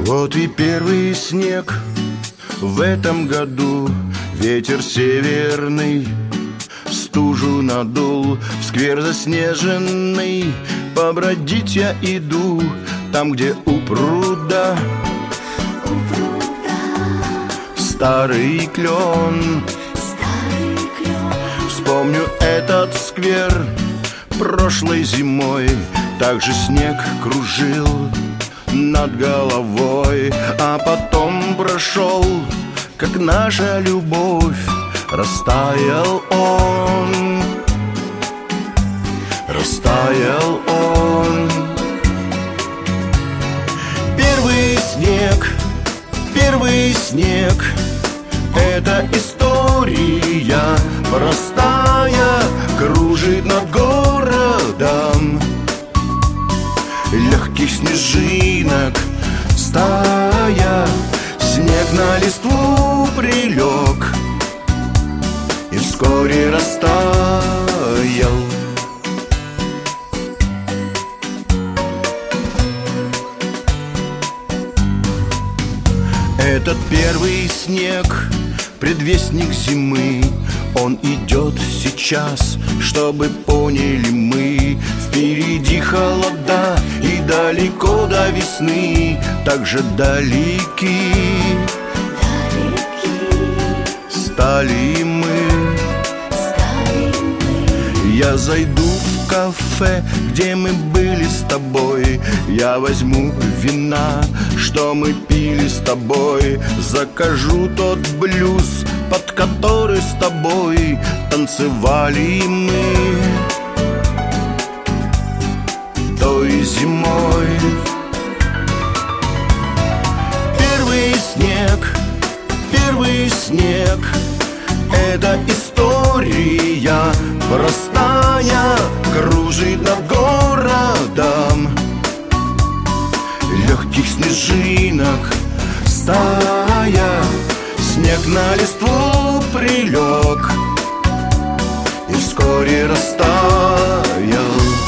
Вот и первый снег в этом году. Ветер северный стужу надул. В сквер заснеженный побродить я иду. Там, где у пруда старый клен. Вспомню этот сквер прошлой зимой. Также снег кружил над головой, а потом прошел, как наша любовь. Растаял он, растаял он. Первый снег, это история простая, кружит над городом. Легких снежинок стая, снег на листву прилег и вскоре растаял. Этот первый снег, предвестник зимы. Он идет сейчас, чтобы поняли мы. Впереди холода и далеко до весны. Так же далеки стали мы. Я зайду в кафе, где мы были с тобой. Я возьму вина, что мы пили с тобой. Закажу тот блюз, под который с тобой танцевали мы той зимой. Первый снег, это история простая, кружит над городом. Легких снежинок стая, снег на листву прилег и вскоре растаял.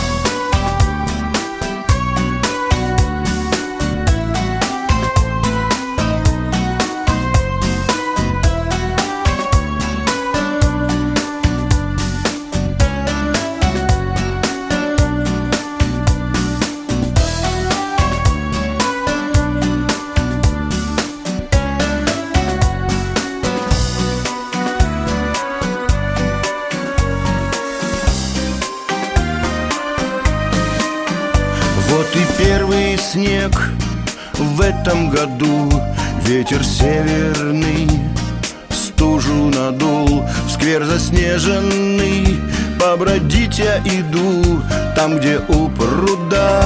Вот и первый снег в этом году. Ветер северный стужу надул. В сквер заснеженный побродить я иду. Там, где у пруда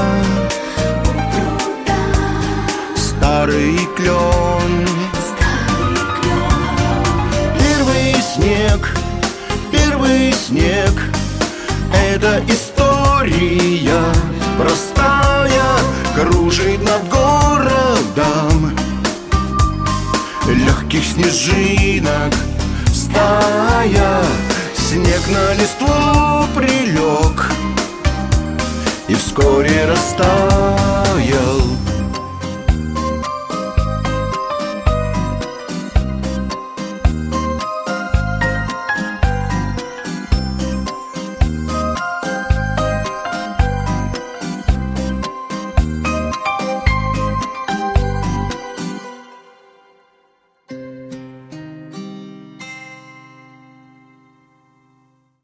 старый клен. Первый снег, это история простая, кружит над городом. Легких снежинок стая, снег на листву прилег и вскоре растаял.